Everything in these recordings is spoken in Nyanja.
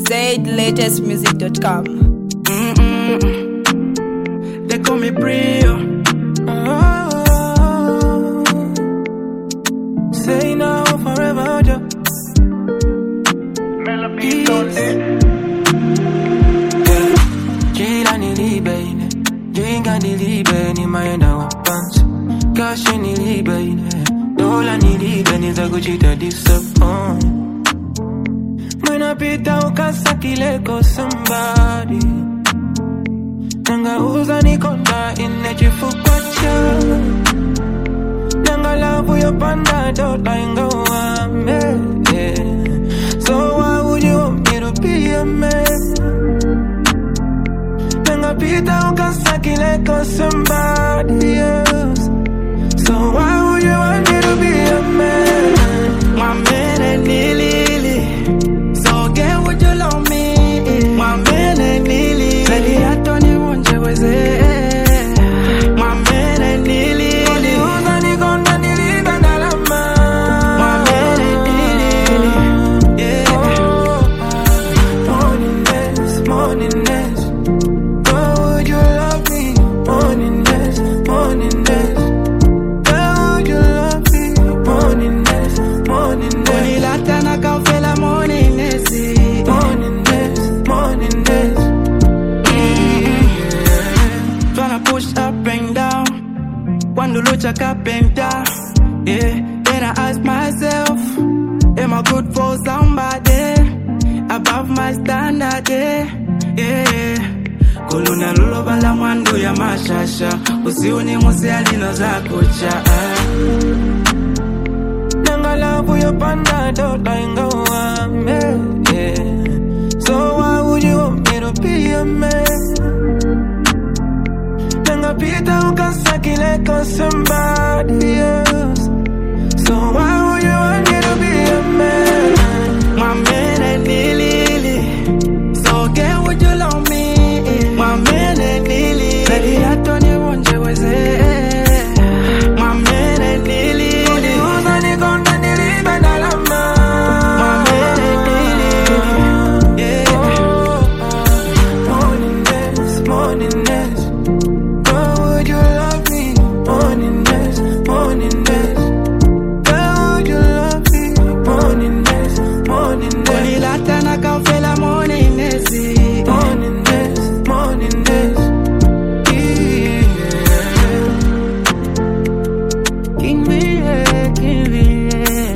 ZLatestmusic.com. They call me Brio. Say now forever, Joe. Jila nilibe, jinga nilibe, ni maenda wapansi. Kashi nilibe, dola nilibe, niza kuchita disappoint. Mwena pita ukasa kileko somebody. Nanga uza nikonda inechifukwacha. Nanga love uyopanda dota ingawame. So why would you want me to be a man? Nanga pita ukasa kileko somebody else. So why would you want me to be a man? My man and Lily. So get what you love me. My man and Lily. Lady I don't even want you with it. My man and Lily. Only who's on the gun and the leave and all of my man and Lily. Yeah. Morning dance, morning dance. Girl, would you love me? Morning dance, morning dance. Girl, would you love me? Morning dance, morning dance. Only Latana can feel a morning dance. Morning dance, morning dance. Tryna push up and down. Quando lucha carpenter. Yeah. Then I ask myself, am I good for somebody? Above my standard, yeah. Kuluna lulo bala mwandu ya mashasha. Usiuni musi alino za kucha. Nanga love uyopanda dota ingawame. So why would you want me to be a man? Nanga pita ukasa kileko somebody else. So why would you want me to be a man? My man and Lily. So get what you love me. My man and Lily. Lady I don't even want you with it. My man and Lily. Only who's on the gun and the leave and all of my man and Lily. Yeah. Morning dance, morning dance. Girl, would you love me? Morning dance, morning dance. Girl, would you love me? Morning dance, morning dance. Only Latana can feel a morning dance. Morning dance, morning dance. Yeah. King Ville, King Ville.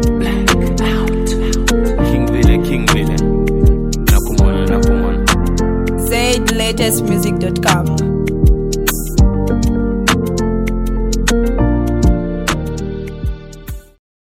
King Ville. Nakumona. ZLatestmusic.com.